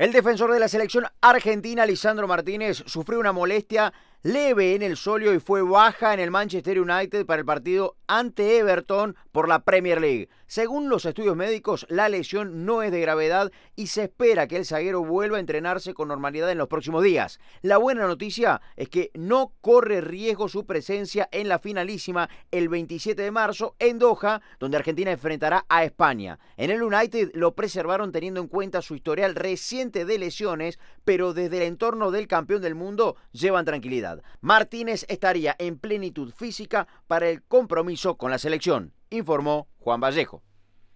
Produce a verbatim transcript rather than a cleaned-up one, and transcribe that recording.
El defensor de la selección argentina, Lisandro Martínez, sufrió una molestia leve en el sóleo y fue baja en el Manchester United para el partido ante Everton por la Premier League. Según los estudios médicos, la lesión no es de gravedad y se espera que el zaguero vuelva a entrenarse con normalidad en los próximos días. La buena noticia es que no corre riesgo su presencia en la finalísima el veintisiete de marzo en Doha, donde Argentina enfrentará a España. En el United lo preservaron teniendo en cuenta su historial reciente de lesiones, pero desde el entorno del campeón del mundo llevan tranquilidad. Martínez estaría en plenitud física para el compromiso con la selección, informó Juan Vallejo.